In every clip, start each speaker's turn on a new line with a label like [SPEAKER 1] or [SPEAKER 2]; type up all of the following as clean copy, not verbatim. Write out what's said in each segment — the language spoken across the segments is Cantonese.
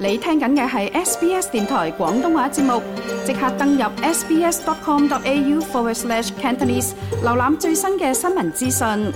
[SPEAKER 1] 你聽緊嘅係 SBS 電台廣東話節目，即刻登入 sbs.com.au/Cantonese， 瀏覽最新嘅新聞資訊。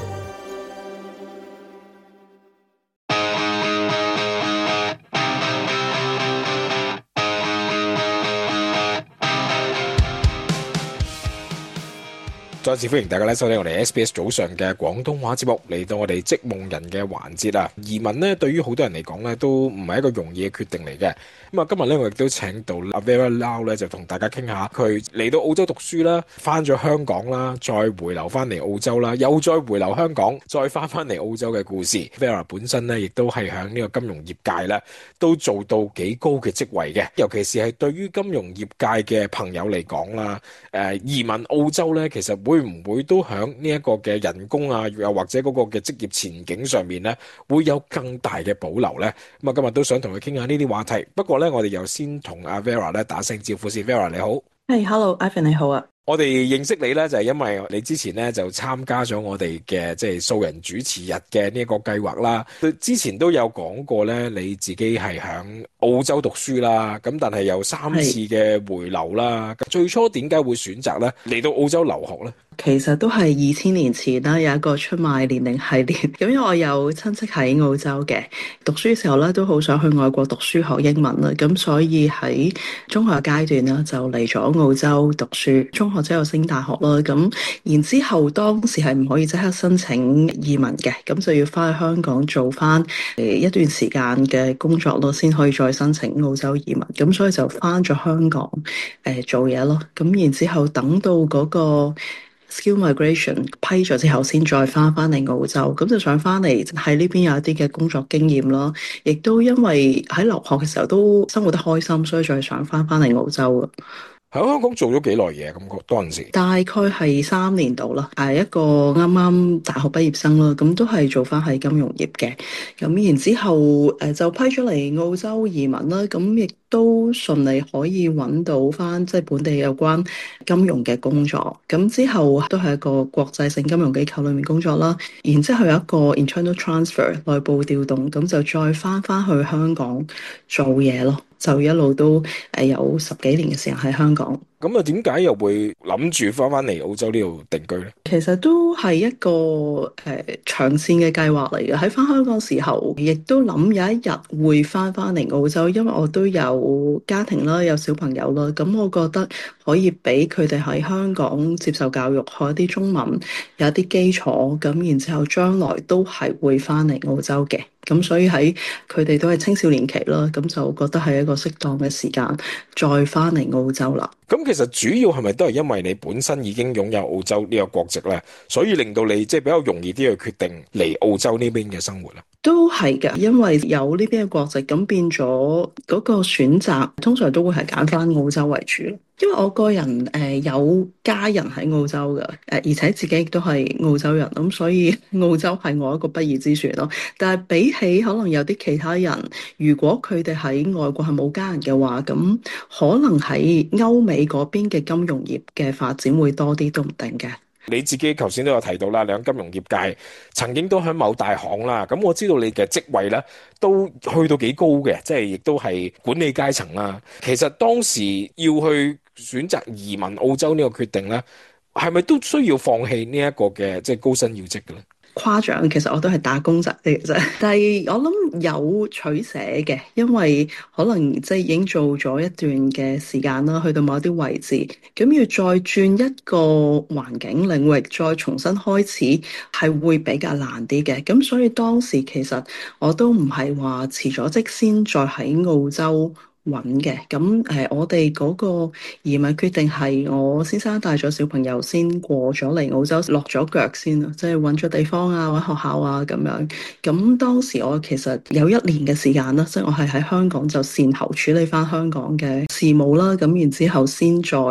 [SPEAKER 2] 再次歡迎大家收聽我哋 SBS 早上嘅廣東話節目，嚟到我哋織夢人嘅環節啊！移民呢，對於好多人嚟講呢，都唔係一個容易嘅決定嚟嘅。咁啊，今日呢，我亦都請到阿 Vera Lau 咧，就同大家傾下佢嚟到澳洲讀書啦，翻咗香港啦，再回流翻嚟澳洲啦，又再回流香港，再翻嚟澳洲嘅故事。Vera 本身呢，亦都係喺呢個金融業界咧，都做到幾高嘅職位嘅。尤其是係對於金融業界嘅朋友嚟講啦，移民澳洲呢，其實會唔會都喺呢一個嘅人工啊，又或者嗰個嘅職業前景上面呢，會有更大嘅保留呢？咁啊，今日都想同佢傾下呢啲話題。不過呢，我哋又先同阿 Vera 咧打聲招呼先。Vera 你好。
[SPEAKER 3] Hello，Ivan 你好啊。
[SPEAKER 2] 我哋認識你呢，就係因為你之前呢，就參加咗我哋嘅即係素人主持日嘅呢個計劃啦。之前都有講過呢，你自己係喺澳洲讀書啦，咁但係有3次嘅回流啦。最初點解會選擇呢嚟到澳洲留學呢？
[SPEAKER 3] 其實都係2000年前啦，有一個出賣年齡系列。咁因為我有親戚喺澳洲嘅，讀書嘅時候咧都好想去外國讀書學英文啦，咁所以喺中學階段咧就嚟咗澳洲讀書。中學之後升大學啦，咁然之後當時係唔可以即刻申請移民嘅，咁就要翻去香港做翻一段時間嘅工作咯，先可以再申請澳洲移民。咁所以就翻咗香港做嘢咯。咁然之後等到嗰個Skill Migration 批咗之後，先再翻嚟澳洲，咁就想翻嚟喺呢邊有一啲嘅工作經驗咯，亦都因為喺留學嘅時候都生活得開心，所以再想翻嚟澳洲啊。
[SPEAKER 2] 喺香港做咗幾耐嘢？咁嗰陣時
[SPEAKER 3] 大概係3年度啦，一個啱啱大學畢業生啦，咁都係做翻喺金融業嘅，咁然之後就批咗嚟澳洲移民啦，咁亦都順利可以揾到翻即係本地有關金融嘅工作，咁之後都係一個國際性金融機構裏面工作啦，然之後有一個 internal transfer 內部調動，咁就再翻去香港做嘢咯。就一路都有10幾年嘅時間喺香港。
[SPEAKER 2] 咁啊，點解又會諗住翻嚟澳洲呢度定居呢？
[SPEAKER 3] 其實都係一個長線嘅計劃嚟嘅。喺翻香港時候，亦都諗有一日會翻嚟澳洲，因為我都有家庭啦，有小朋友啦。咁我覺得可以俾佢哋喺香港接受教育，學一啲中文，有一啲基礎。咁然之後將來都係會翻嚟澳洲嘅。咁所以喺佢哋都係青少年期啦，咁就覺得係一個適當嘅時間再翻嚟澳洲啦。
[SPEAKER 2] 咁其實主要係咪都係因為你本身已經擁有澳洲呢個國籍咧，所以令到你即係比較容易啲去決定嚟澳洲呢邊嘅生活啦？
[SPEAKER 3] 都係嘅，因為有呢邊嘅國籍，咁變咗嗰個選擇通常都會係揀翻澳洲為主。因為我個人有家人喺澳洲嘅，而且自己亦都係澳洲人，咁所以澳洲係我一個不二之選咯。但係比起可能有啲其他人，如果佢哋喺外國係冇家人嘅話，咁可能喺歐美嗰邊嘅金融業嘅發展會多啲都唔定嘅。
[SPEAKER 2] 你自己頭先都有提到啦，你喺金融業界曾經都喺某大行啦，咁我知道你嘅職位咧都去到幾高嘅，即係亦都係管理階層啦。其實當時要去選擇移民澳洲呢個決定咧，係咪都需要放棄呢一個嘅即係高薪要職嘅咧？
[SPEAKER 3] 誇張，其實我都係打工仔嚟嘅啫，但係我諗有取捨嘅，因為可能即係已經做咗一段嘅時間啦，去到某啲位置，咁要再轉一個環境領域，再重新開始，係會比較難啲嘅。咁所以當時其實我都唔係話辭咗職先再喺澳洲揾嘅。咁我哋嗰個移民決定係我先生帶咗小朋友先過咗嚟澳洲，落咗腳先啊，即係揾咗地方啊，揾學校啊咁樣。咁當時我其實有1年嘅時間啦，即係我係喺香港就善後處理翻香港嘅事務啦，咁然之後先再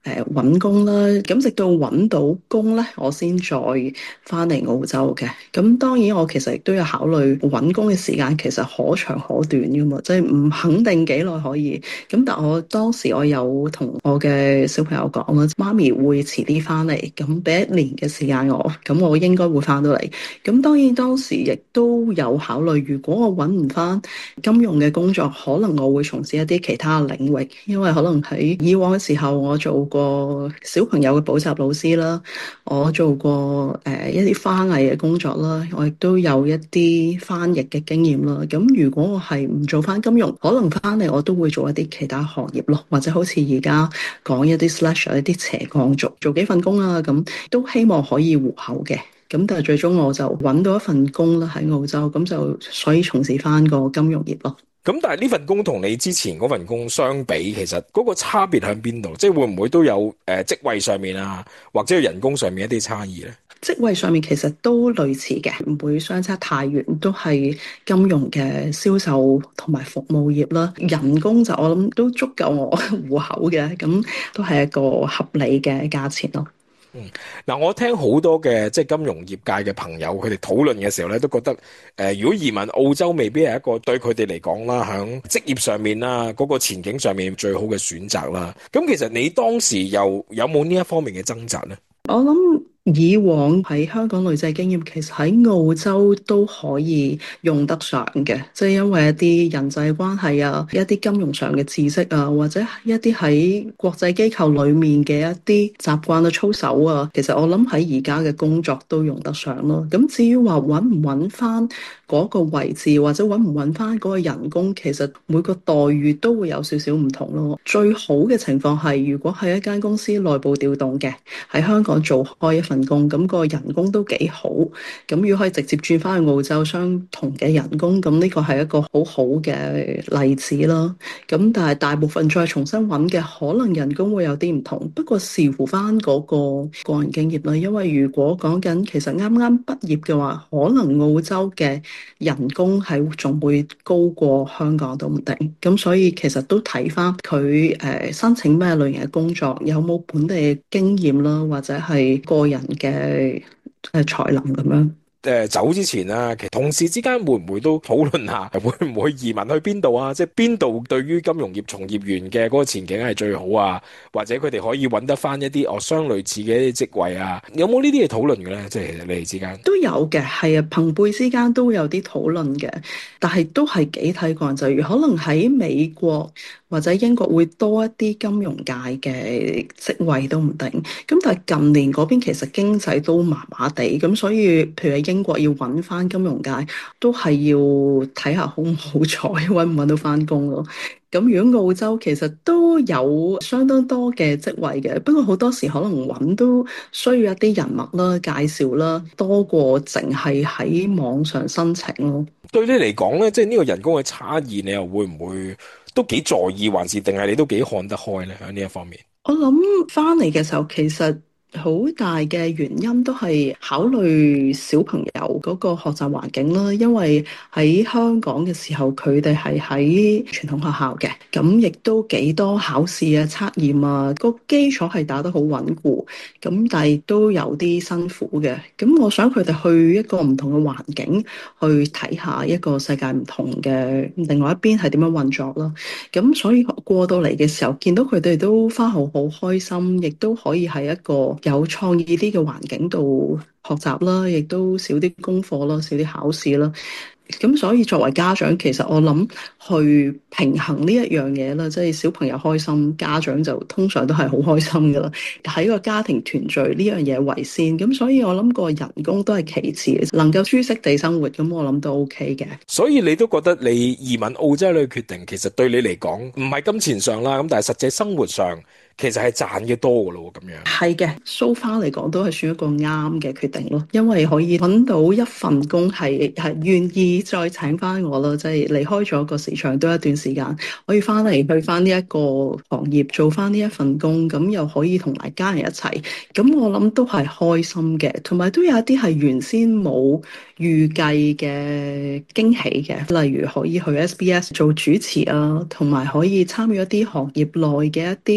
[SPEAKER 3] 揾工啦，咁直到揾到工咧，我先再翻嚟澳洲嘅。咁當然我其實亦都有考慮揾工嘅時間，其實可長可短噶嘛，即係唔肯定幾耐可以。咁但我當時我有同我嘅小朋友講啦，媽咪會遲啲翻嚟，咁俾一年嘅時間我，咁我應該會翻到嚟。咁當然當時亦都有考慮，如果我揾唔翻金融嘅工作，可能我會從事一啲其他領域，因為可能喺以往嘅時候，我做過小朋友嘅補習老師啦，我做過一啲花藝嘅工作啦，我亦都有一啲翻譯嘅經驗啦。咁如果我係唔做翻金融，可能翻嚟我都會做一啲其他行業咯，或者好似而家講一啲 slash 一啲斜槓族，做幾份工啦，咁都希望可以糊口嘅。咁但係最終我就揾到一份工啦喺澳洲，咁就所以從事翻個金融業咯。
[SPEAKER 2] 咁但係呢份工同你之前嗰份工相比，其實嗰個差別喺邊度？即係會唔會都有職位上面啊，或者人工上面一啲差異咧？
[SPEAKER 3] 職位上面其實都類似嘅，唔會相差太遠，都係金融嘅銷售同埋服務業啦。人工就我諗都足夠我糊口嘅，咁都係一個合理嘅價錢咯。
[SPEAKER 2] 嗱，我聽好多嘅即係金融業界嘅朋友，佢哋討論嘅時候咧，都覺得如果移民澳洲未必係一個對佢哋嚟講啦，響職業上面啦，嗰個前景上面最好嘅選擇啦。咁其實你當時又有冇呢一方面嘅掙扎呢？
[SPEAKER 3] 我諗以往喺香港累積經驗，其實喺澳洲都可以用得上嘅，即係因為一啲人際關係啊，一啲金融上嘅知識啊，或者一啲喺國際機構裏面嘅一啲習慣嘅操守啊，其實我諗喺而家嘅工作都用得上咯。咁至於話揾唔揾翻嗰個位置，或者揾唔揾翻嗰個人工，其實每個待遇都會有少少唔同咯。最好嘅情況係，如果係一間公司內部調動嘅，喺香港做開一份工，咁個人工都幾好。咁如果可以直接轉翻去澳洲相同嘅人工，咁呢個係一個好好嘅例子啦。咁但係大部分再重新揾嘅，可能人工會有啲唔同。不過視乎翻嗰個個人經驗啦。因為如果講緊其實啱啱畢業嘅話，可能澳洲嘅人工係仲會高過香港都唔定。咁所以其實都睇翻佢申請咩類型嘅工作，有冇本地嘅經驗啦，或者係個人嘅才能咁樣。
[SPEAKER 2] 走之前啊，其實同事之間會唔會都討論下，會唔會移民去邊度啊？即係邊度對於金融業從業員嘅嗰個前景係最好啊？或者佢哋可以揾得翻一啲相類似嘅一啲職位啊？有冇呢啲嘢討論嘅咧？即係其實你哋之間
[SPEAKER 3] 都有嘅，係啊，朋輩之間都有啲討論嘅，但係都係幾睇個人際遇。可能喺美國或者英國會多一啲金融界嘅職位都唔定。咁但係近年嗰邊其實經濟都麻麻地，咁所以譬如喺英國要揾翻金融界，都係要睇下好唔好彩，揾唔揾到翻工咯。咁如果澳洲其實都有相當多嘅職位嘅，不過好多時可能揾都需要一啲人脈啦、介紹啦，多過淨係喺網上申請咯。
[SPEAKER 2] 對你嚟講咧，即係呢個人工嘅差異，你又會唔會都幾在意，還是定係你都幾看得開咧？喺呢一方面，
[SPEAKER 3] 我諗翻嚟嘅時候，其實好大嘅原因都係考慮小朋友嗰個學習環境啦，因為喺香港嘅時候，佢哋係喺傳統學校嘅，咁亦都幾多考試啊、測驗啊，個基礎係打得好穩固，咁但係都有啲辛苦嘅。咁我想佢哋去一個唔同嘅環境，去睇下一個世界唔同嘅另外一邊係點樣運作啦。咁所以過到嚟嘅時候，見到佢哋都返學好開心，亦都可以喺一個有創意啲嘅環境度學習啦，亦都少啲功課啦，少啲考試啦。咁所以作為家長，其實我諗去平衡呢一樣嘢啦，即係小朋友開心，家長就通常都係好開心噶啦。喺個家庭團聚呢樣嘢為先，咁所以我諗個人工都係其次，能夠舒適地生活，咁我諗都 OK 嘅。所以
[SPEAKER 2] 你都覺得你移民澳洲呢個決定，其實對你嚟講唔係金錢上啦，咁但係實際生活上，其實係賺嘅多噶咯，咁樣。
[SPEAKER 3] 係嘅，so far 嚟講都係算一個啱嘅決定咯，因為可以揾到一份工係願意再請翻我咯，即係離開咗個市場都一段時間，可以翻嚟去翻呢一個行業做翻呢一份工，咁又可以同埋家人一齊，咁我諗都係開心嘅，同埋都有一啲係原先冇預計嘅驚喜嘅，例如可以去 SBS 做主持啊，同埋可以參與一啲行業內嘅一啲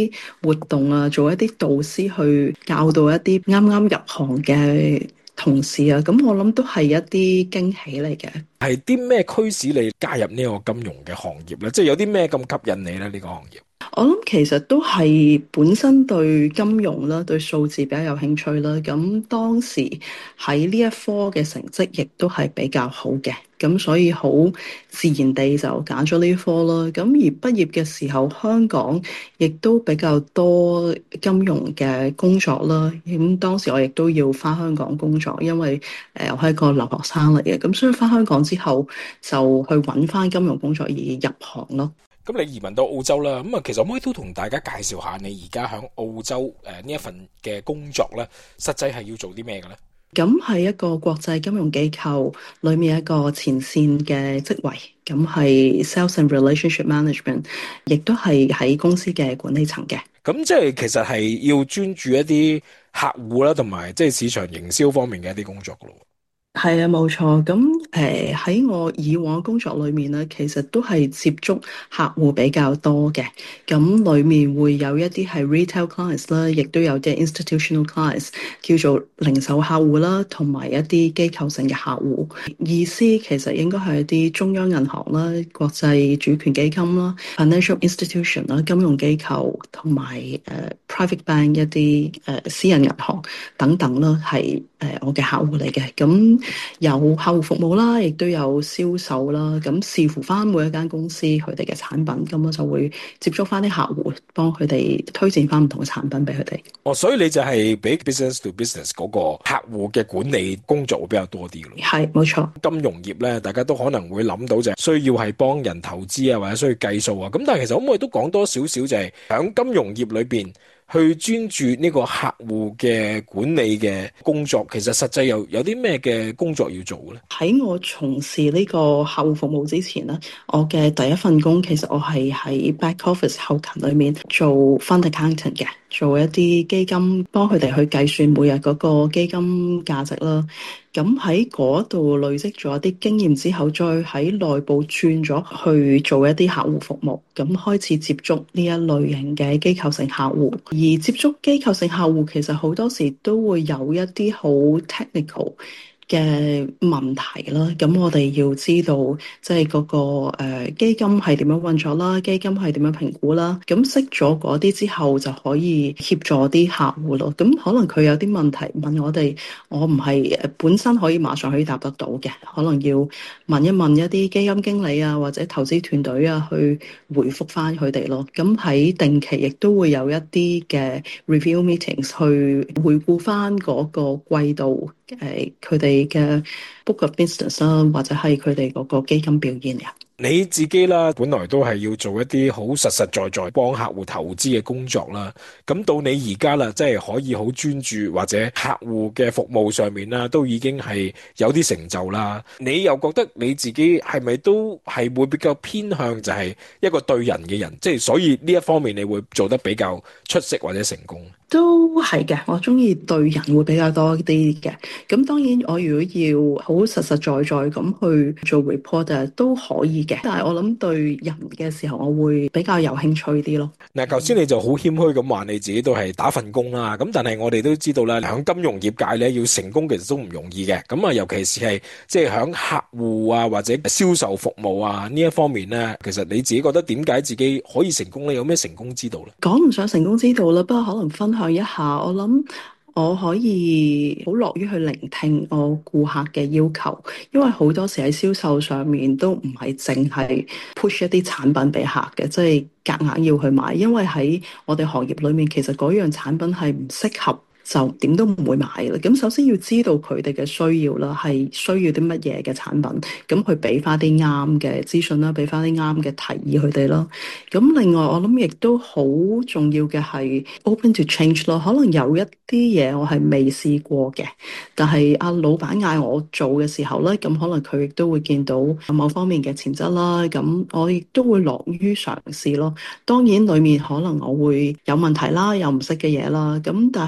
[SPEAKER 3] 活動啊，做一啲導師去教導一啲啱啱入行嘅同事啊，咁我諗都係一啲驚喜嚟嘅。
[SPEAKER 2] 係啲咩驅使你加入呢個金融嘅行業呢？即係有啲咩咁吸引你呢？呢個行業？
[SPEAKER 3] 我諗其實都係本身對金融啦、對數字比較有興趣啦。咁當時喺呢一科嘅成績亦都係比較好嘅，咁所以好自然地就揀咗呢科啦。咁而畢業嘅時候，香港亦都比較多金融嘅工作啦。咁當時我亦都要返香港工作，因為我係一個留學生嚟嘅，咁所以返香港之後就去揾返金融工作而入行咯。
[SPEAKER 2] 咁你移民到澳洲啦，咁啊，其實可唔可以都同大家介紹下你而家喺澳洲呢一份嘅工作咧，實際係要做啲咩嘅咧？
[SPEAKER 3] 咁係一個國際金融機構裏面一個前線嘅職位，咁係 Sales and Relationship Management，亦都係喺公司嘅管理層嘅。
[SPEAKER 2] 咁即係其實係要專注一啲客戶啦，同埋即係市場營銷方面嘅一啲工作噶咯。
[SPEAKER 3] 係啊，冇錯。咁喺我以往工作裏面咧，其實都係接觸客戶比較多嘅。咁裏面會有一啲係 retail clients 啦，亦都有啲 institutional clients，叫做零售客戶啦，同埋一啲機構性嘅客戶。意思其實應該係一啲中央銀行啦、國際主權基金啦、financial institution 啦、金融機構同埋private bank 一啲私人銀行等等啦，係我嘅客戶嚟嘅。咁有客戶服務啦，亦都有銷售啦。咁視乎翻每一間公司佢哋嘅產品，咁我就會接觸翻啲客戶，幫佢哋推薦翻唔同嘅產品俾佢哋。
[SPEAKER 2] 哦，所以你就係俾 business to business 嗰個客戶嘅管理工作會比較多啲咯。
[SPEAKER 3] 係，冇錯。
[SPEAKER 2] 金融業咧，大家都可能會諗到就係需要係幫人投資啊，或者需要計數啊。咁但係其實可唔可以都講多少少就係喺金融業裏邊去專注呢個客戶嘅管理嘅工作，其實實際有啲咩嘅工作要做咧？
[SPEAKER 3] 喺我從事呢個客戶服務之前咧，我嘅第一份工其實我係喺 back office 後勤裏面做 fund accountant 嘅，做一啲基金，幫佢哋去計算每日嗰個基金價值啦。咁喺嗰度累積咗一啲經驗之後，再喺內部轉咗去做一啲客戶服務，咁開始接觸呢一類型嘅機構性客戶。而接觸機構性客戶，其實好多時都會有一啲好 technical嘅問題啦，咁我哋要知道即係嗰個基金係點樣運作啦，基金係點樣評估啦，咁識咗嗰啲之後就可以協助啲客戶咯。咁可能佢有啲問題問我哋，我唔係本身可以馬上可以答得到嘅，可能要問一問一啲基金經理啊或者投資團隊啊去回覆翻佢哋咯。咁喺定期亦都會有一啲嘅 review meetings 去回顧翻嗰個季度佢哋嘅 book of business 啦，或者係佢哋嗰個基金表現啊。
[SPEAKER 2] 你自己啦，本來都係要做一啲好實實在在幫客戶投資嘅工作啦。咁到你而家啦，即係可以好專注或者客戶嘅服務上面啦，都已經係有啲成就啦。你又覺得你自己係咪都係會比較偏向就係一個對人嘅人？即係所以呢一方面你會做得比較出色或者成功？
[SPEAKER 3] 都係嘅，我中意對人會比較多啲嘅。咁當然，我如果要好實實在在咁去做 report 都可以嘅。但係我諗對人嘅時候，我會比較有興趣啲咯。
[SPEAKER 2] 嗱，頭先你就好謙虛咁話你自己都係打份工啦。咁但係我哋都知道啦，喺金融業界咧要成功其實都唔容易嘅。咁啊，尤其是係即係喺客戶啊或者銷售服務啊呢一方面咧，其實你自己覺得點解自己可以成功咧？有咩成功之道咧？
[SPEAKER 3] 講唔上成功之道啦，不過可能分享一下，我諗我可以好樂於去聆聽我顧客嘅要求，因為好多時喺銷售上面都唔係淨係 push 一啲產品俾客嘅，即係夾硬要去買，因為喺我哋行業裏面，其實嗰樣產品係唔適合，就點都唔會買啦。咁首先要知道佢哋嘅需要啦，係需要啲乜嘢嘅產品，咁佢俾翻啲啱嘅資訊啦，俾翻啲啱嘅提議佢哋啦。咁另外我諗亦都好重要嘅係 open to change 咯。可能有一啲嘢我係未試過嘅，但係阿老闆嗌我做嘅時候咧，咁可能佢亦都會見到某方面嘅潛質啦。咁我亦都會樂於嘗試咯。當然裡面可能我會有問題啦，有唔識嘅嘢啦。咁但係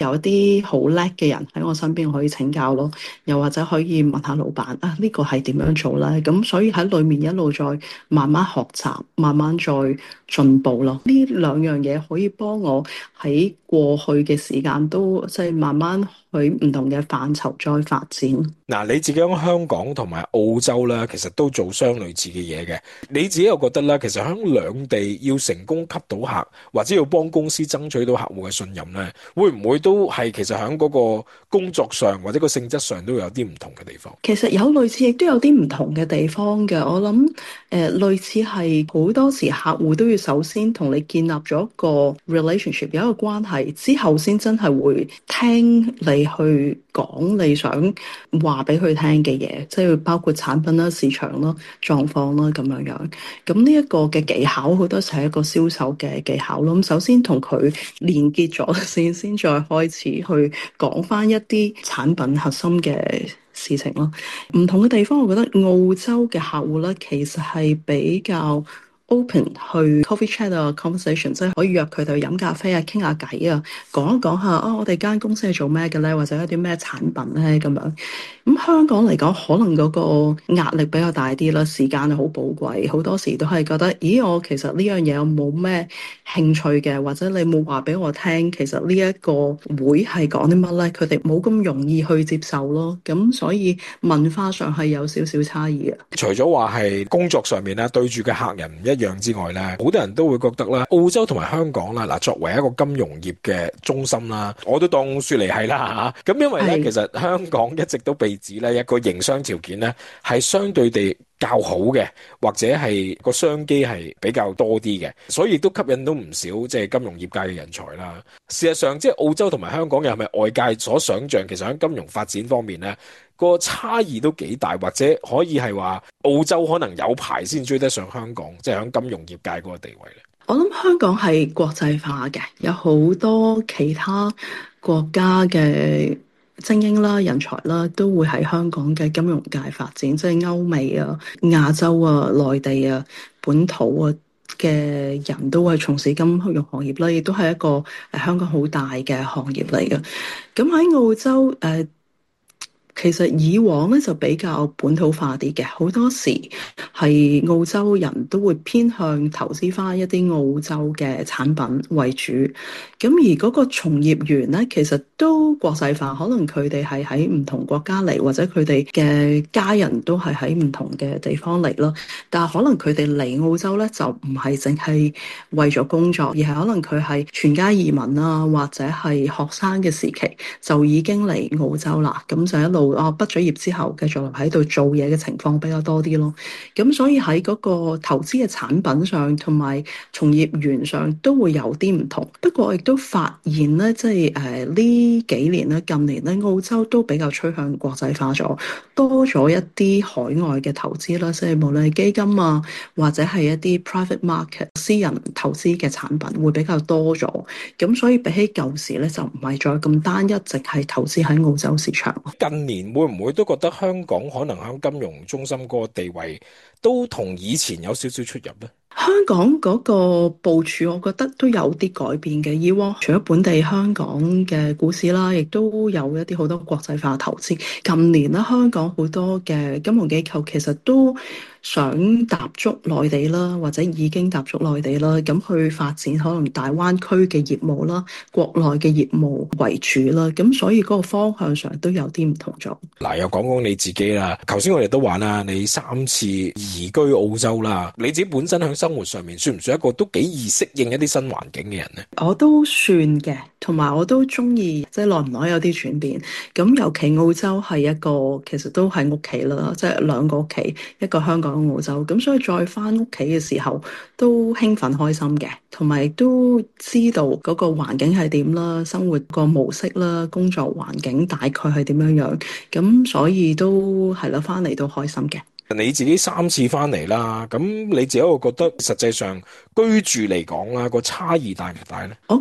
[SPEAKER 3] 有一啲好叻嘅人喺我身邊可以請教咯，又或者可以問下老闆啊，呢個係點樣做咧？咁所以喺裏面一路再慢慢學習，慢慢再進步咯。呢兩樣嘢可以幫我喺過去嘅時間都即係慢慢去唔同嘅範疇再發展。
[SPEAKER 2] 嗱，你自己喺香港同埋澳洲咧，其實都做相類似嘅嘢嘅。你自己又覺得咧，其實喺兩地要成功吸到客，或者要幫公司爭取到客戶嘅信任咧，會唔會都係其實喺嗰個工作上或者個性質上都有啲唔同嘅地方？
[SPEAKER 3] 其實有類似，亦都有啲唔同嘅地方嘅。我諗類似係好多時客戶都要首先同你建立咗一個 relationship，有一個關係之後，先真係會聽你去講你想話俾佢聽嘅嘢，即係包括產品啦、市場啦、狀況啦咁樣樣。咁呢一個嘅技巧好多時係一個銷售嘅技巧咯。咁首先同佢連結咗先再開始去講返一啲產品核心嘅事情咯。唔同嘅地方，我覺得澳洲嘅客戶咧，其實係比較 open 去 coffee chat 啊 conversation， 即係可以約佢哋去飲咖啡啊，傾下偈啊，講一講下啊，我哋間公司係做咩嘅咧，或者一啲咩產品咧咁樣。咁香港嚟講，可能嗰個壓力比較大啲啦，時間係好寶貴，好多時都係覺得，咦，我其實呢樣嘢我冇咩興趣嘅，或者你冇話俾我聽，其實呢一個會係講啲乜咧，佢哋冇咁容易去接受咯。咁所以文化上係有少少差異嘅。
[SPEAKER 2] 除咗話係工作上面咧對住嘅客人唔一樣之外咧，好多人都會覺得咧，澳洲同埋香港啦，嗱，作為一個金融業嘅中心啦，我都當雪梨係啦嚇。咁因為咧，其實香港一直都被指咧一個營商條件咧係相對地較好嘅，或者係個商機係比較多啲嘅，所以亦都吸引到唔少即係金融業界嘅人才啦。事實上，即係澳洲同埋香港又係咪外界所想像，其實喺金融發展方面咧個差異都幾大，或者可以係話澳洲可能有排先追得上香港，即係喺金融業界嗰個地位咧。
[SPEAKER 3] 我諗香港係國際化嘅，有好多其他國家嘅精英啦、人才啦，都會喺香港嘅金融界發展，即係歐美啊、亞洲啊、內地啊、本土啊嘅人都係從事金融行業啦，亦都係一個香港好大嘅行業嚟嘅。咁喺澳洲其實以往咧就比較本土化啲嘅，好多時係澳洲人都會偏向投資翻一啲澳洲嘅產品為主。咁而嗰個從業員咧，其實都國際化，可能佢哋係喺唔同國家嚟，或者佢哋嘅家人都係喺唔同嘅地方嚟咯。但係可能佢哋嚟澳洲咧，就唔係淨係為咗工作，而係可能佢係全家移民啊，或者係學生嘅時期就已經嚟澳洲啦。咁就一路畢咗業之後繼續喺度做嘢嘅情況比較多啲咯。咁所以喺嗰個投資嘅產品上同埋從業員上都會有啲唔同。不過亦都發現咧，即係呢幾年咧，近年咧，澳洲都比較趨向國際化咗，多咗一啲海外嘅投資啦，即係無論係基金啊，或者係一啲 private market 私人投資嘅產品會比較多咗。咁所以比起舊時咧，就唔係再咁單一，淨係投資喺澳洲市場。
[SPEAKER 2] 近年會唔會都覺得香港可能喺金融中心嗰個地位都同以前有少少出入呢？
[SPEAKER 3] 香港嗰個部署，我覺得都有啲改變嘅。以往除咗本地香港嘅股市啦，亦都有一啲好多國際化投資。近年咧，香港好多嘅金融機構其實都想踏足內地啦，或者已經踏足內地啦，咁去發展可能大灣區嘅業務啦，國內嘅業務為主啦。咁所以嗰個方向上都有啲唔同咗。
[SPEAKER 2] 嗱，又講講你自己啦。頭先我哋都話啦，你3次移居澳洲啦，你自己本身喺生活上面算唔算一個都幾易適應一啲新環境嘅人呢？
[SPEAKER 3] 我都算嘅，同埋我都中意即係耐唔耐有啲轉變。咁尤其澳洲係一個其實都係屋企啦，即係兩個屋企，一個香港、澳洲。咁所以再返屋企嘅時候都興奮開心嘅，同埋都知道嗰個環境係點啦，生活個模式啦，工作環境大概係點樣樣。咁所以都係啦，返嚟都開心嘅。
[SPEAKER 2] 你自己3次翻嚟啦，咁你自己會覺得實際上居住嚟講啦，個差異大唔大呢？
[SPEAKER 3] 我覺得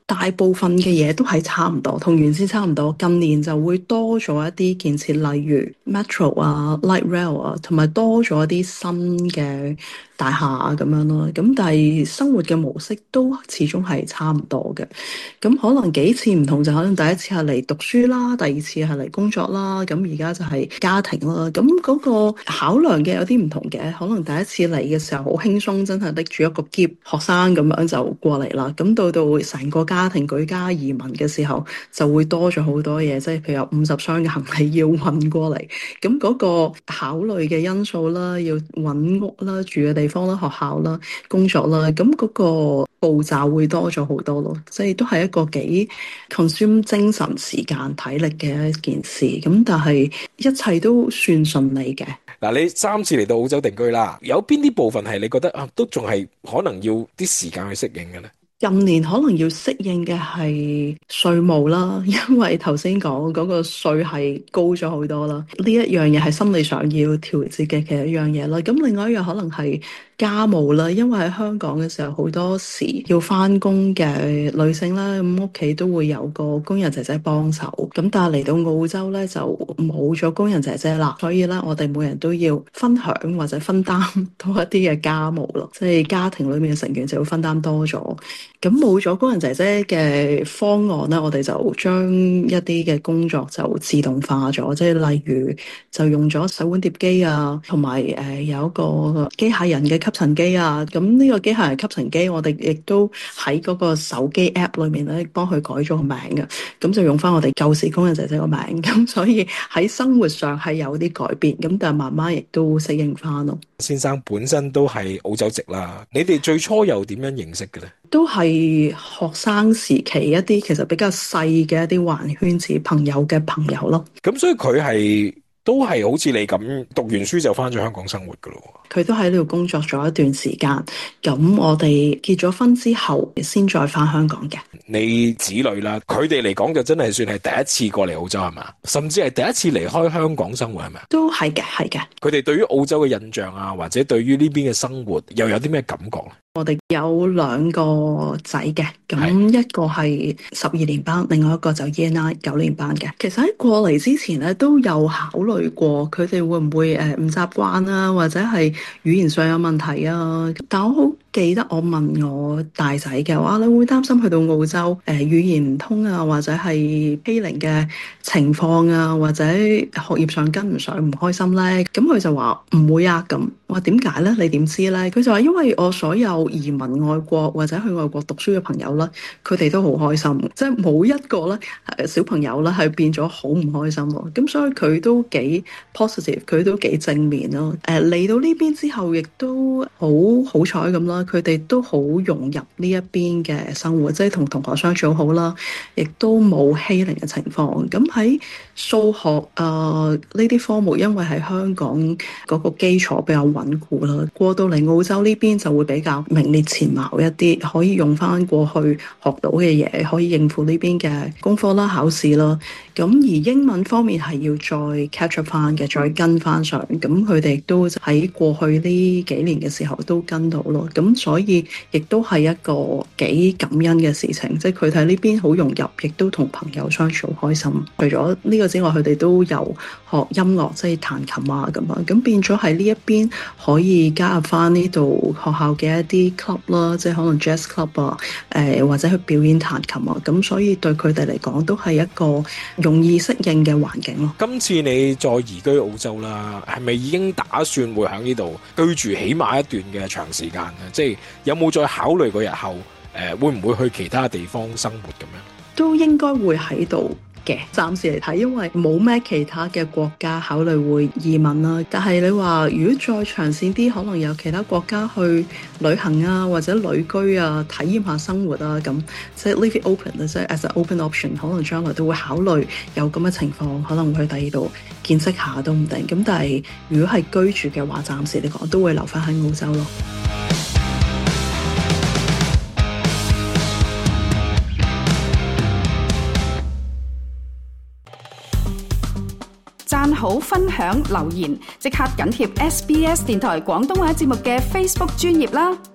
[SPEAKER 3] 大部分嘅嘢都係差唔多，同原先差唔多。近年就會多咗一啲建設，例如 Metro 啊、Light Rail 啊，同埋多咗一啲新嘅大廈啊咁樣咯。咁但係生活嘅模式都始終係差唔多嘅。咁可能幾次唔同，就可能第一次係嚟讀書啦，第二次係嚟工作啦，咁而家就係家庭啦。咁嗰個考量嘅有啲唔同嘅，可能第一次嚟嘅時候好輕鬆，真係拎住一個篋學生咁樣就過嚟啦。咁到成個家庭舉家移民嘅時候，就會多咗好多嘢，即係譬如有50箱嘅行李要運過嚟。咁嗰個考慮嘅因素啦，要揾屋啦、住嘅地方啦、學校啦、工作啦，咁嗰個步驟會多咗好多咯。即係都係一個幾 consume 精神、時間、體力嘅一件事。咁但係一切都算順利嘅。
[SPEAKER 2] 嗱，你3次嚟到澳洲定居啦，有邊啲部分係你覺得都仲係可能要啲時間去適應嘅咧？
[SPEAKER 3] 近年可能要適應嘅係稅務啦，因為頭先講嗰個稅係高咗好多啦，呢一樣嘢係心理上要調節嘅其實一樣嘢啦。咁另外一樣可能係家務啦，因為喺香港嘅時候好多時要返工嘅女性啦，咁屋企都會有個工人姐姐幫手。咁但係嚟到澳洲咧就冇咗工人姐姐啦，所以咧我哋每人都要分享或者分擔多一啲嘅家務咯，即係家庭裏面嘅成員就會分擔多咗。咁冇咗工人姐姐嘅方案咧，我哋就將一啲嘅工作就自動化咗，即係例如就用咗洗碗碟機啊，同埋有一個機械人嘅吸塵機啊。咁呢個機械人吸塵機，我哋亦都喺嗰個手機 app 裏面咧幫佢改咗個名嘅，咁就用翻我哋舊時工人姐姐個名。咁所以喺生活上係有啲改變，咁但係慢慢亦都適應翻咯。
[SPEAKER 2] 先生本身都係澳洲籍啦，你哋最初又點樣認識嘅咧？
[SPEAKER 3] 都係學生時期一啲其實比較細嘅一啲環圈子朋友嘅朋友咯。
[SPEAKER 2] 咁所以佢都係好似你咁讀完書就翻咗香港生活噶咯。
[SPEAKER 3] 佢都喺呢度工作咗一段時間，咁我哋結咗婚之後先再翻香港嘅。
[SPEAKER 2] 你子女啦，佢哋嚟講就真係算係第一次過嚟澳洲係嘛？甚至係第一次離開香港生活係咪？
[SPEAKER 3] 都係嘅，係嘅。佢
[SPEAKER 2] 哋對於澳洲嘅印象啊，或者對於呢邊嘅生活又有啲咩感覺咧？
[SPEAKER 3] 我哋有2個仔嘅，咁一個係12年班，另外一個就 Year 9 9年班嘅。其實喺過嚟之前咧，都有考慮過佢哋會唔會唔習慣啊，或者係語言上有問題啊。但我好記得我問我大仔嘅話，你會擔心去到澳洲語言唔通啊，或者係欺凌嘅情況啊，或者學業上跟唔上唔開心咧？咁佢就話唔會啊。咁我話點解咧？你點知咧？佢就話因為我所有移民外國或者去外國讀書嘅朋友啦，佢哋都好開心，即係冇一個咧小朋友咧係變咗好唔開心咯。咁所以佢都幾 positive，佢都幾正面咯。嚟到呢邊之後，亦都好彩咁啦。佢哋都好融入呢一邊嘅生活，即係同同學相處好啦，亦都冇欺凌嘅情況。咁喺數學呢啲科目，因為喺香港嗰個基礎比較穩固啦，過到嚟澳洲呢邊就會比較名列前茅一啲，可以用翻過去學到嘅嘢，可以應付呢邊嘅功課啦、考試啦。咁而英文方面係要再 catch up 翻嘅，再跟翻上。咁佢哋都喺過去呢幾年嘅時候都跟到咯。咁所以亦都係一個幾感恩嘅事情，即係佢哋喺呢邊好融入，亦都同朋友相處好開心。除咗呢個之外，佢哋都有學音樂，即係彈琴啊咁樣。咁變咗喺呢一邊可以加入翻呢度學校嘅一啲 club 啦，即係可能 jazz club 啊，或者去表演彈琴啊。咁所以對佢哋嚟講都係一個容易適應嘅環境咯。今次你再移居澳洲啦，係咪已經打算會喺呢度居住起碼一段嘅長時間咧？即係有冇再考慮過日後會唔會去其他地方生活咁樣？都應該會喺度嘅，暫時嚟睇，因為冇咩其他嘅國家考慮會移民啦。但係你話如果再長線啲，可能有其他國家去旅行啊，或者旅居啊，體驗下生活啊，咁即係 leave it open 啊，即係 as an open option， 可能將來都會考慮有咁嘅情況，可能會去第二度見識下都唔定。咁但係如果係居住嘅話，暫時嚟講都會留翻喺澳洲咯。
[SPEAKER 1] 讚好、分享、留言，即刻緊貼SBS 電台廣東話節目嘅 Facebook 專頁啦！